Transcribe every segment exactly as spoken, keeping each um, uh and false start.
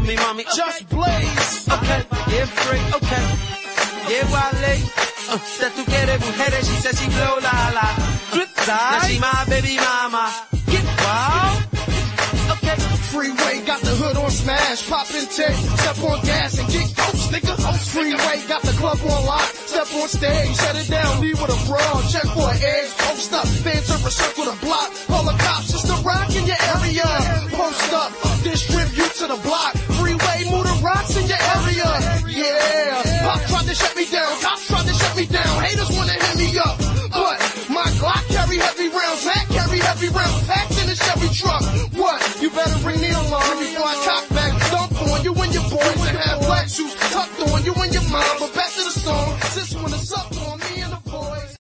me, mami. Okay. Just Blaze. Okay, yeah, free, okay. Yeah, Wale. Uh, that tú quieres mujeres, she said she blow la la. Flip side. Now she my baby mama. Get wild. Okay. Freeway got the hood on smash, poppin' tick, step on gas and get ghost, nigga. Freeway got the club on lock, step on stage, shut it down, leave with a brawl, check for an edge, post up, fans over circle the block, call the cops, it's the rock in your area. Post up, distribute to the block, freeway, move the rocks in your area. Yeah, Pop tried to shut me down, cops tried to shut me down, haters wanna hit me up, but my Glock carry heavy rounds, Mac carry heavy rounds, packed in a Chevy truck. What? You better ring the alarm before I cock back, dump on you and your boys and have black shoes tucked on you and your mom. But back to the song, since when it's up on me and the boys.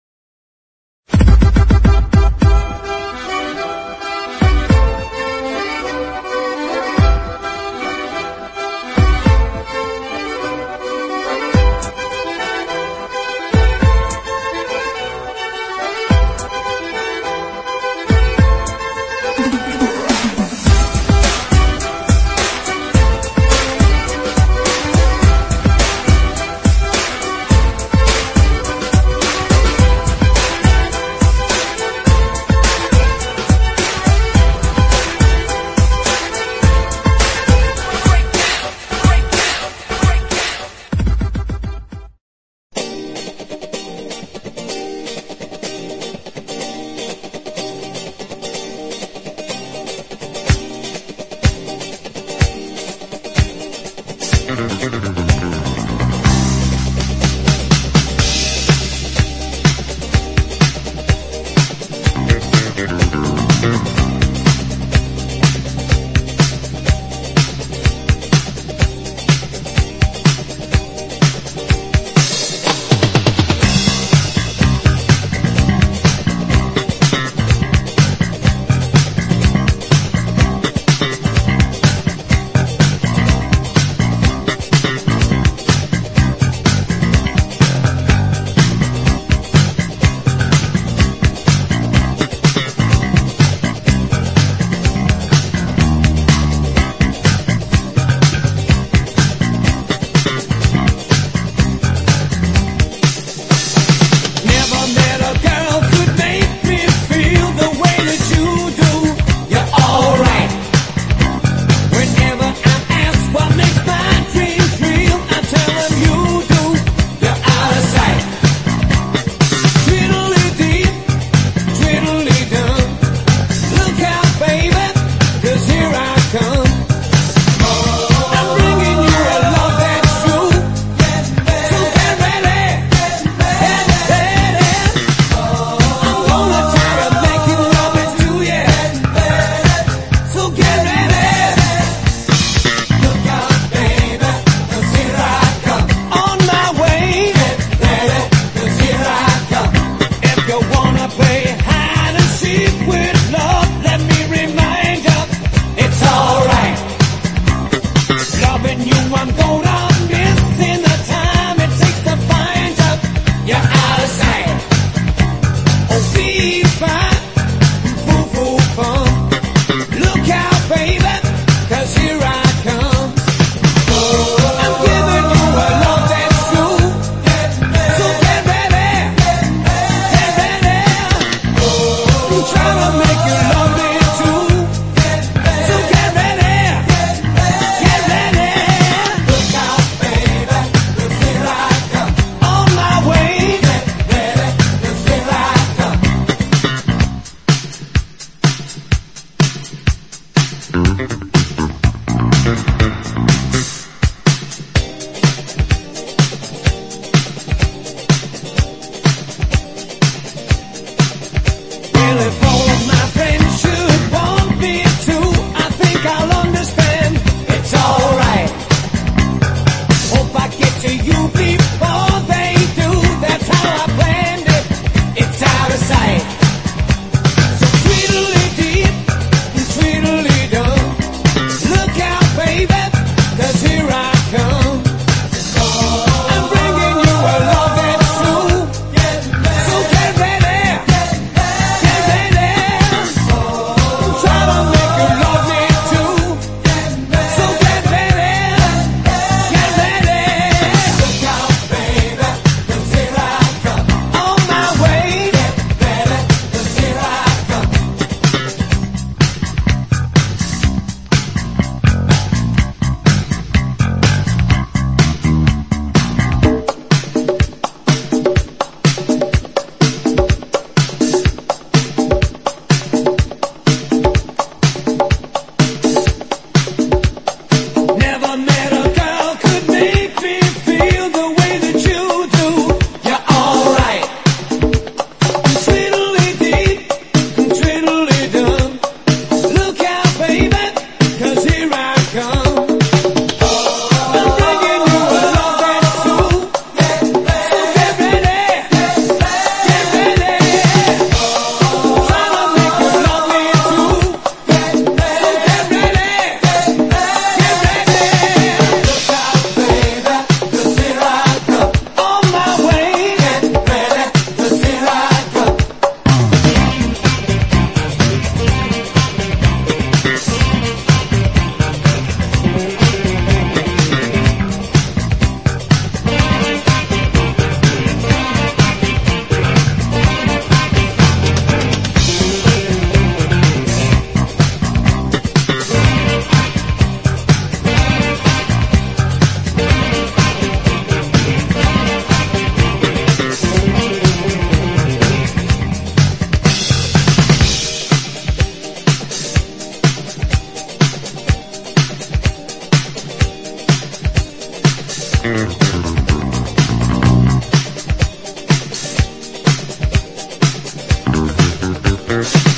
Bye.